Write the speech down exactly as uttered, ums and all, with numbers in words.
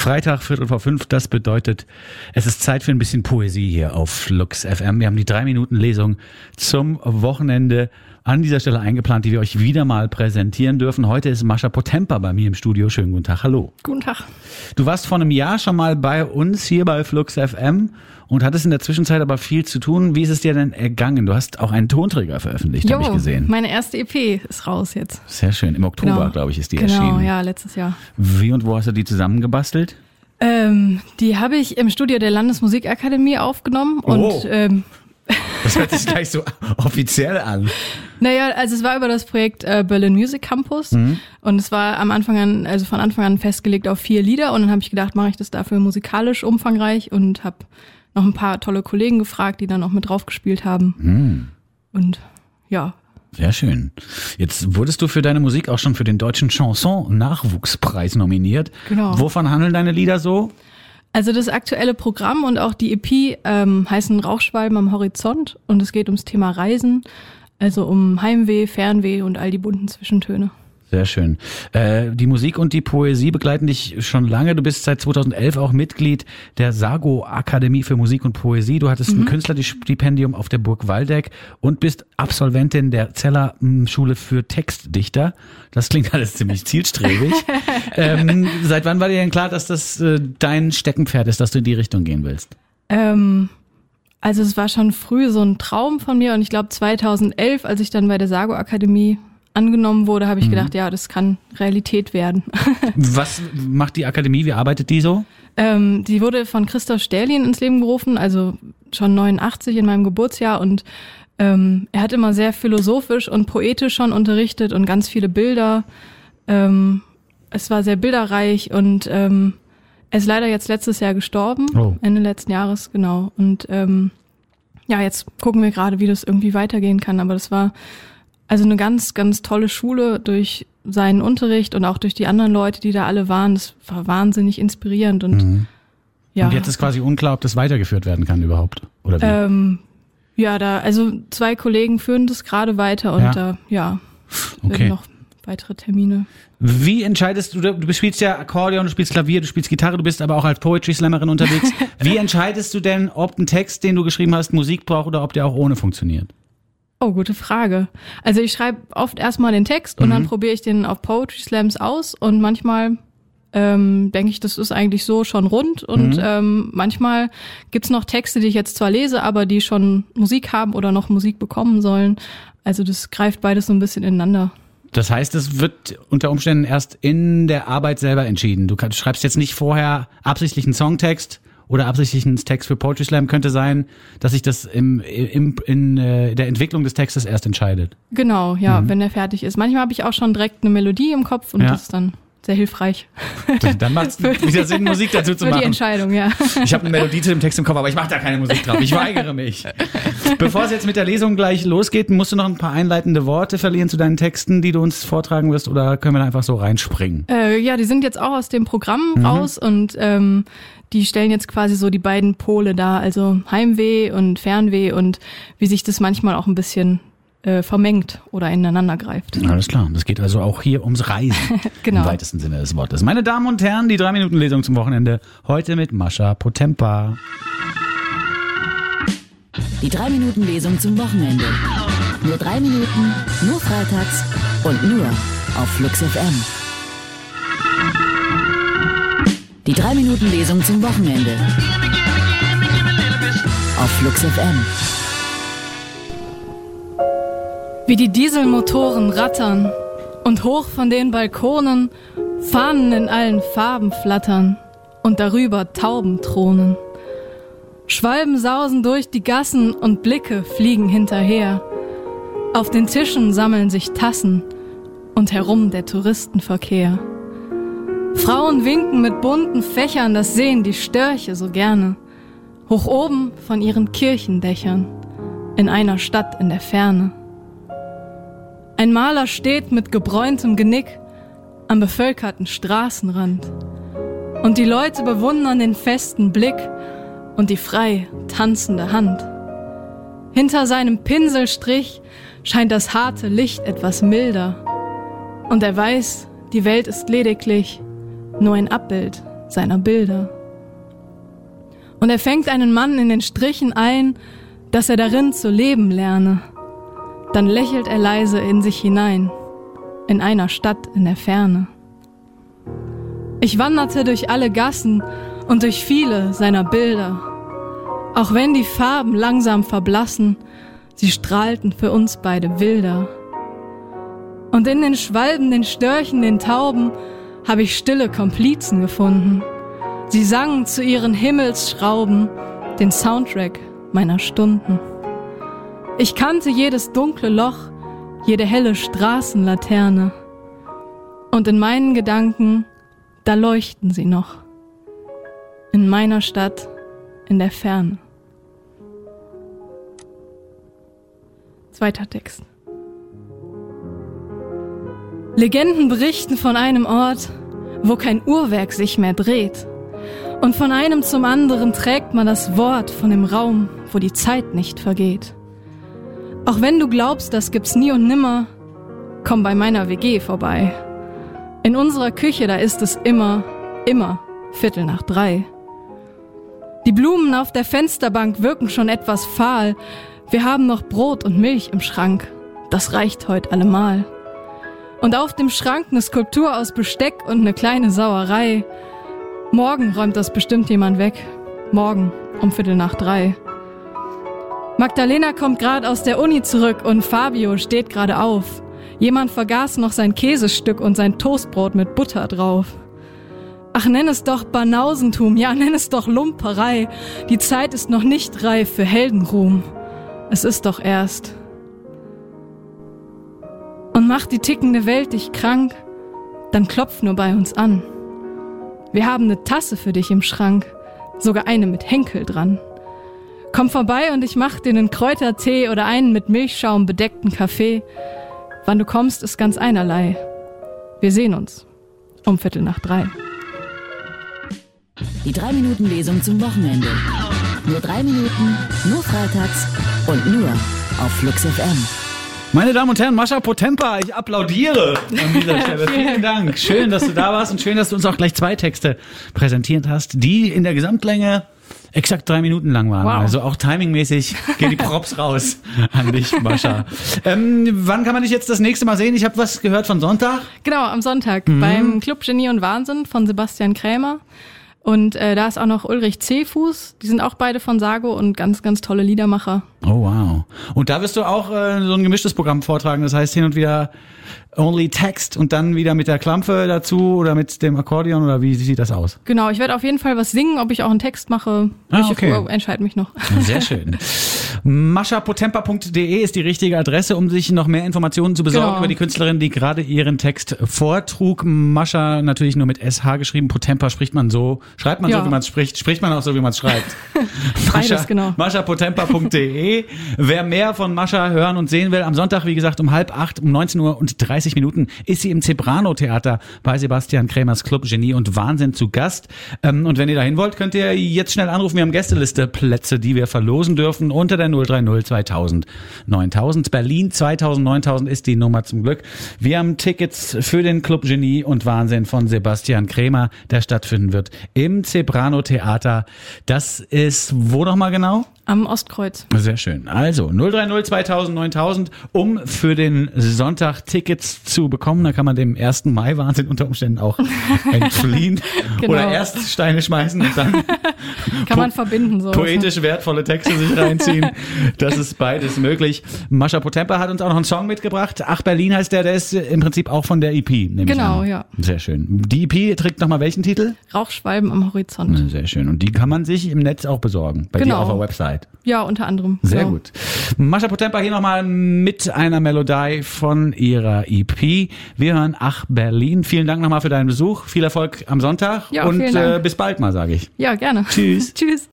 Freitag, Viertel vor fünf, das bedeutet, es ist Zeit für ein bisschen Poesie hier auf Flux F M. Wir haben die drei Minuten Lesung zum Wochenende an dieser Stelle eingeplant, die wir euch wieder mal präsentieren dürfen. Heute ist Mascha Potempa bei mir im Studio. Schönen guten Tag, hallo. Guten Tag. Du warst vor einem Jahr schon mal bei uns hier bei Flux F M und hattest in der Zwischenzeit aber viel zu tun. Wie ist es dir denn ergangen? Du hast auch einen Tonträger veröffentlicht, habe ich gesehen. Meine erste E P ist raus jetzt. Sehr schön. Im Oktober, genau. glaube ich, ist die genau, erschienen. Genau, ja, letztes Jahr. Wie und wo hast du die zusammengebastelt? Ähm, die habe ich im Studio der Landesmusikakademie aufgenommen. Oh. Und ähm, das hört sich gleich so offiziell an. Naja, also es war über das Projekt äh, Berlin Music Campus mhm. und es war am Anfang an, also von Anfang an festgelegt auf vier Lieder und dann habe ich gedacht, mache ich das dafür musikalisch umfangreich und habe noch ein paar tolle Kollegen gefragt, die dann auch mit drauf gespielt haben. Mhm. Und ja. Sehr schön. Jetzt wurdest du für deine Musik auch schon für den Deutschen Chanson-Nachwuchspreis nominiert. Genau. Wovon handeln deine Lieder so? Also das aktuelle Programm und auch die E P ähm, heißen Rauchschwalben am Horizont und es geht ums Thema Reisen, also um Heimweh, Fernweh und all die bunten Zwischentöne. Sehr schön. Äh, die Musik und die Poesie begleiten dich schon lange. Du bist seit zweitausendelf auch Mitglied der Sago Akademie für Musik und Poesie. Du hattest mhm. ein Künstlerstipendium auf der Burg Waldeck und bist Absolventin der Zeller Schule für Textdichter. Das klingt alles ziemlich zielstrebig. ähm, seit wann war dir denn klar, dass das äh, dein Steckenpferd ist, dass du in die Richtung gehen willst? Ähm, also es war schon früh so ein Traum von mir und ich glaube zweitausendelf, als ich dann bei der Sago Akademie angenommen wurde, habe ich mhm. gedacht, ja, das kann Realität werden. Was macht die Akademie? Wie arbeitet die so? Ähm, die wurde von Christoph Stählin ins Leben gerufen, also schon neunundachtzig in meinem Geburtsjahr und ähm, er hat immer sehr philosophisch und poetisch schon unterrichtet und ganz viele Bilder. Ähm, es war sehr bilderreich und ähm, er ist leider jetzt letztes Jahr gestorben, oh. Ende letzten Jahres, genau. Und ähm, ja, jetzt gucken wir gerade, wie das irgendwie weitergehen kann, aber das war also eine ganz, ganz tolle Schule durch seinen Unterricht und auch durch die anderen Leute, die da alle waren. Das war wahnsinnig inspirierend und mhm. ja. Und jetzt ist quasi unklar, ob das weitergeführt werden kann überhaupt, oder wie? Ähm, ja, da, also zwei Kollegen führen das gerade weiter und ja, äh, ja okay. werden noch weitere Termine. Wie entscheidest du, du spielst ja Akkordeon, du spielst Klavier, du spielst Gitarre, du bist aber auch als Poetry Slammerin unterwegs. Wie entscheidest du denn, ob ein Text, den du geschrieben hast, Musik braucht oder ob der auch ohne funktioniert? Oh, gute Frage. Also ich schreibe oft erstmal den Text und mhm. dann probiere ich den auf Poetry Slams aus und manchmal ähm, denke ich, das ist eigentlich so schon rund und mhm. ähm, manchmal gibt's noch Texte, die ich jetzt zwar lese, aber die schon Musik haben oder noch Musik bekommen sollen. Also das greift beides so ein bisschen ineinander. Das heißt, es wird unter Umständen erst in der Arbeit selber entschieden. Du schreibst jetzt nicht vorher absichtlich einen Songtext oder absichtlich ein Text für Poetry Slam, könnte sein, dass sich das im, im, in äh, der Entwicklung des Textes erst entscheidet. Genau, ja, mhm. wenn der fertig ist. Manchmal habe ich auch schon direkt eine Melodie im Kopf und ja. das ist dann sehr hilfreich. Dann macht es wieder Sinn, Musik dazu zu für machen. Die Entscheidung, ja. Ich habe eine Melodie zu dem Text im Kopf, aber ich mache da keine Musik drauf. Ich weigere mich. Bevor es jetzt mit der Lesung gleich losgeht, musst du noch ein paar einleitende Worte verlieren zu deinen Texten, die du uns vortragen wirst, oder können wir da einfach so reinspringen? Äh, ja, die sind jetzt auch aus dem Programm mhm. raus und ähm, die stellen jetzt quasi so die beiden Pole dar, also Heimweh und Fernweh und wie sich das manchmal auch ein bisschen äh, vermengt oder ineinander greift. Alles klar, das geht also auch hier ums Reisen genau. im weitesten Sinne des Wortes. Meine Damen und Herren, die drei Minuten Lesung zum Wochenende, heute mit Mascha Potempa. Die drei Minuten Lesung zum Wochenende. Nur drei Minuten, nur freitags und nur auf Flux F M. Die drei Minuten Lesung zum Wochenende auf Flux F M. Wie die Dieselmotoren rattern und hoch von den Balkonen Fahnen in allen Farben flattern und darüber Tauben thronen. Schwalben sausen durch die Gassen und Blicke fliegen hinterher. Auf den Tischen sammeln sich Tassen und herum der Touristenverkehr. Frauen winken mit bunten Fächern, das sehen die Störche so gerne. Hoch oben von ihren Kirchendächern, in einer Stadt in der Ferne. Ein Maler steht mit gebräuntem Genick am bevölkerten Straßenrand. Und die Leute bewundern den festen Blick und die frei tanzende Hand. Hinter seinem Pinselstrich scheint das harte Licht etwas milder. Und er weiß, die Welt ist lediglich nur ein Abbild seiner Bilder. Und er fängt einen Mann in den Strichen ein, dass er darin zu leben lerne. Dann lächelt er leise in sich hinein, in einer Stadt in der Ferne. Ich wanderte durch alle Gassen und durch viele seiner Bilder. Auch wenn die Farben langsam verblassen, sie strahlten für uns beide wilder. Und in den Schwalben, den Störchen, den Tauben habe ich stille Komplizen gefunden. Sie sangen zu ihren Himmelsschrauben den Soundtrack meiner Stunden. Ich kannte jedes dunkle Loch, jede helle Straßenlaterne. Und in meinen Gedanken, da leuchten sie noch. In meiner Stadt, in der Ferne. Zweiter Text. Legenden berichten von einem Ort, wo kein Uhrwerk sich mehr dreht. Und von einem zum anderen trägt man das Wort von dem Raum, wo die Zeit nicht vergeht. Auch wenn du glaubst, das gibt's nie und nimmer, komm bei meiner W G vorbei. In unserer Küche, da ist es immer, immer Viertel nach drei. Die Blumen auf der Fensterbank wirken schon etwas fahl. Wir haben noch Brot und Milch im Schrank. Das reicht heut allemal. Und auf dem Schrank eine Skulptur aus Besteck und eine kleine Sauerei. Morgen räumt das bestimmt jemand weg. Morgen um Viertel nach drei. Magdalena kommt gerade aus der Uni zurück und Fabio steht gerade auf. Jemand vergaß noch sein Käsestück und sein Toastbrot mit Butter drauf. Ach, nenn es doch Banausentum, ja, nenn es doch Lumperei. Die Zeit ist noch nicht reif für Heldenruhm. Es ist doch erst. Und macht die tickende Welt dich krank, dann klopf nur bei uns an. Wir haben eine Tasse für dich im Schrank, sogar eine mit Henkel dran. Komm vorbei und ich mach dir einen Kräutertee oder einen mit Milchschaum bedeckten Kaffee. Wann du kommst, ist ganz einerlei. Wir sehen uns um Viertel nach drei. Die drei Minuten Lesung zum Wochenende. Nur drei Minuten, nur freitags und nur auf Flux F M. Meine Damen und Herren, Mascha Potempa, ich applaudiere an dieser Stelle. Vielen Dank. Schön, dass du da warst und schön, dass du uns auch gleich zwei Texte präsentiert hast, die in der Gesamtlänge exakt drei Minuten lang waren. Wow. Also auch timingmäßig gehen die Props raus an dich, Mascha. Ähm, wann kann man dich jetzt das nächste Mal sehen? Ich habe was gehört von Sonntag. Genau, am Sonntag mhm. beim Club Genie und Wahnsinn von Sebastian Krämer. Und äh, da ist auch noch Ulrich Zehfuß. Die sind auch beide von Sago und ganz, ganz tolle Liedermacher. Oh, wow. Und da wirst du auch äh, so ein gemischtes Programm vortragen. Das heißt hin und wieder only Text und dann wieder mit der Klampfe dazu oder mit dem Akkordeon oder wie sieht das aus? Genau, ich werde auf jeden Fall was singen. Ob ich auch einen Text mache, ah, ich okay. entscheide mich noch. Sehr schön. mascha potempa punkt de ist die richtige Adresse, um sich noch mehr Informationen zu besorgen genau. über die Künstlerin, die gerade ihren Text vortrug. Mascha natürlich nur mit S H geschrieben. Potempa spricht man so, schreibt man ja. so, wie man es spricht. Spricht man auch so, wie man es schreibt. Beides, genau. mascha potempa punkt de. Wer mehr von Mascha hören und sehen will, am Sonntag, wie gesagt, um halb acht, um neunzehn Uhr und dreißig Minuten ist sie im Zebrano Theater bei Sebastian Krämers Club Genie und Wahnsinn zu Gast. Und wenn ihr dahin wollt, könnt ihr jetzt schnell anrufen. Wir haben Gästeliste Plätze, die wir verlosen dürfen unter der null drei null zweitausend neuntausend. Berlin zweitausend neuntausend ist die Nummer zum Glück. Wir haben Tickets für den Club Genie und Wahnsinn von Sebastian Krämer, der stattfinden wird im Zebrano Theater. Das ist wo nochmal genau? Am Ostkreuz. Sehr schön. Also null drei null zweitausend neuntausend, um für den Sonntag Tickets zu bekommen. Da kann man dem ersten Mai Wahnsinn unter Umständen auch entfliehen. Genau. Oder erst Steine schmeißen und dann kann man verbinden. So poetisch wertvolle Texte sich reinziehen. Das ist beides möglich. Mascha Potempa hat uns auch noch einen Song mitgebracht. Ach, Berlin heißt der. Der ist im Prinzip auch von der E P. Genau, ja. Sehr schön. Die E P trägt nochmal welchen Titel? Rauchschwalben am Horizont. Sehr schön. Und die kann man sich im Netz auch besorgen. Bei genau. dir auf der Website. Ja, unter anderem. Sehr genau. gut. Mascha Potempa hier nochmal mit einer Melodie von ihrer E P. Wir hören Ach Berlin. Vielen Dank nochmal für deinen Besuch. Viel Erfolg am Sonntag. Ja, und vielen Dank. Äh, bis bald mal, sage ich. Ja, gerne. Tschüss. Tschüss.